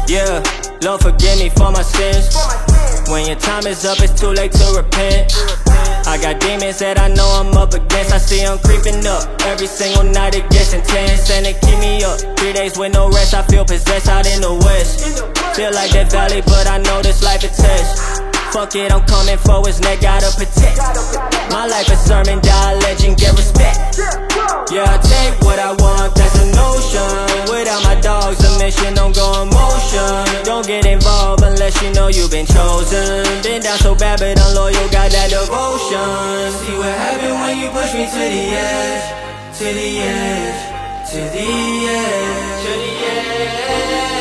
Yeah, Lord forgive me for my sins. When your time is up, it's too late to repent. I got demons that I know I'm up against. I see them creeping up every single night, it gets intense. And it keep me up 3 days with no rest. I feel possessed out in the west. Feel like that valley, but I know this life a test. Fuck it, I'm coming for his neck, gotta protect. My life a sermon, die a legend, get respect. Yeah, I take what I want, that's a notion. Without my dogs, the mission don't go in motion. Don't get involved unless you know you've been chosen. Been down so bad, but I'm loyal, got that devotion. See what happened when you push me to the edge. To the edge, to the edge, to the edge.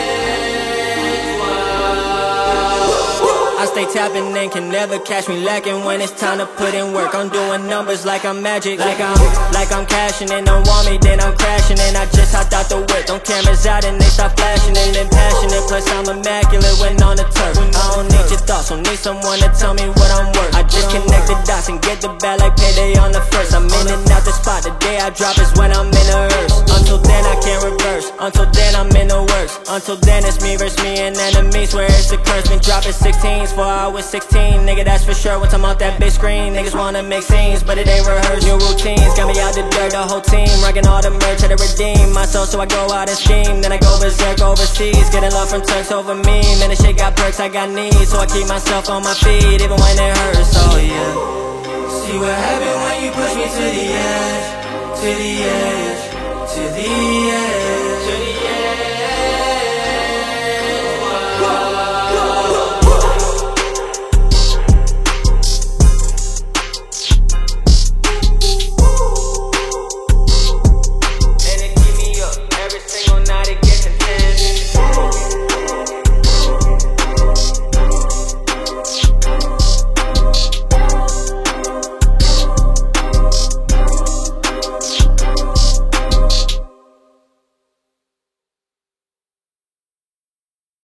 I stay tapping in, can never catch me lacking when it's time to put in work. I'm doing numbers like I'm magic, like I'm cashing in. Don't want me, then I'm crashing in. I just hopped out the whip, them cameras out and they start flashing and then passionate. Plus I'm immaculate when on the turf. I don't need your thoughts, don't need someone to tell me what I'm worth. I just connect the dots and get the bag like payday on the first. I'm in and out the spot, the day I drop is when I'm in the hearse. Until then I can't reverse, until then I'm in the works. Until then it's me versus me and enemies, where it's the curse. Been dropping 16s before I was 16, nigga, that's for sure. Once I'm out that big screen, niggas wanna make scenes, but it ain't rehearsed. New routines got me out the dirt, the whole team rocking all the merch, had to redeem myself, so I go out and scheme. Then I go berserk overseas, getting love from Turks over me. Man, this shit got perks, I got needs, so I keep myself on my feet, even when it hurts. Oh yeah. See what happened when you push me to the edge, to the edge, to the edge.